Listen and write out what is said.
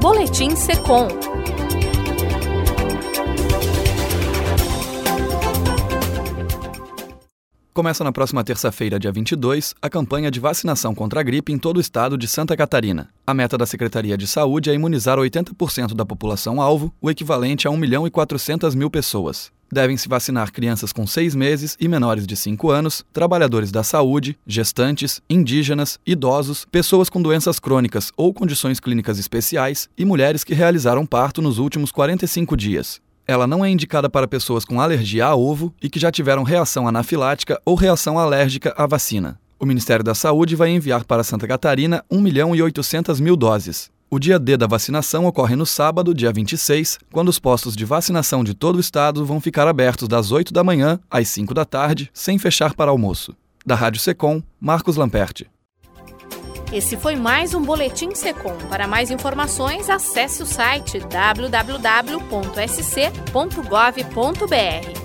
Boletim Secom. Começa na próxima terça-feira, dia 22, a campanha de vacinação contra a gripe em todo o estado de Santa Catarina. A meta da Secretaria de Saúde é imunizar 80% da população-alvo, o equivalente a 1.400.000 pessoas. Devem se vacinar crianças com 6 meses e menores de 5 anos, trabalhadores da saúde, gestantes, indígenas, idosos, pessoas com doenças crônicas ou condições clínicas especiais e mulheres que realizaram parto nos últimos 45 dias. Ela não é indicada para pessoas com alergia a ovo e que já tiveram reação anafilática ou reação alérgica à vacina. O Ministério da Saúde vai enviar para Santa Catarina 1.800.000 doses. O dia D da vacinação ocorre no sábado, dia 26, quando os postos de vacinação de todo o estado vão ficar abertos das 8 da manhã às 5 da tarde, sem fechar para almoço. Da Rádio Secom, Marcos Lamperti. Esse foi mais um Boletim Secom. Para mais informações, acesse o site www.sc.gov.br.